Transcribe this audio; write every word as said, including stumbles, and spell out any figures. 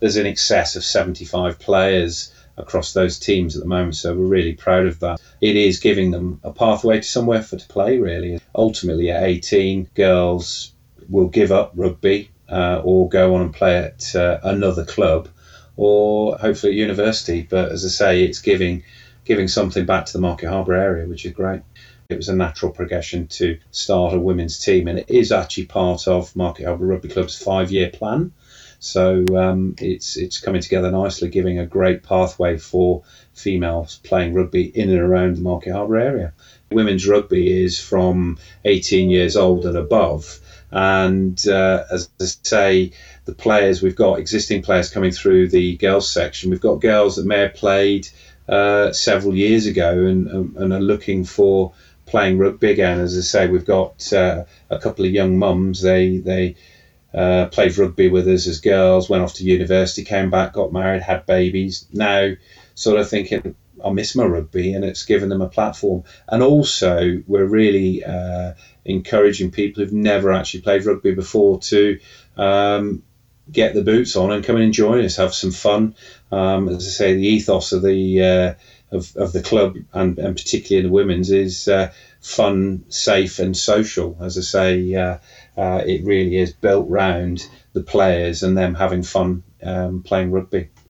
there's in excess of seventy-five players across those teams at the moment, so we're really proud of that. It is giving them a pathway to somewhere for to play, really. Ultimately, at eighteen, girls will give up rugby uh, or go on and play at uh, another club, or hopefully at university. But as I say, it's giving giving something back to the Market Harbour area, which is great. It was a natural progression to start a women's team, and it is actually part of Market Harbour Rugby Club's five-year plan. So um, it's it's coming together nicely, giving a great pathway for females playing rugby in and around the Market Harbour area. Women's rugby is from eighteen years old and above. And uh, as I say, the players, we've got existing players coming through the girls section. We've got girls that may have played uh, several years ago and, and are looking for playing rugby again. As I say, we've got uh, a couple of young mums. They they uh, played rugby with us as girls, went off to university, came back, got married, had babies. Now sort of thinking, I miss my rugby, and it's given them a platform. And also, we're really uh, encouraging people who've never actually played rugby before to um, get the boots on and come and join us, have some fun. Um, as I say, the ethos of the uh, of, of the club, and, and particularly in the women's, is uh, fun, safe and social. As I say, uh, uh, it really is built round the players and them having fun um, playing rugby.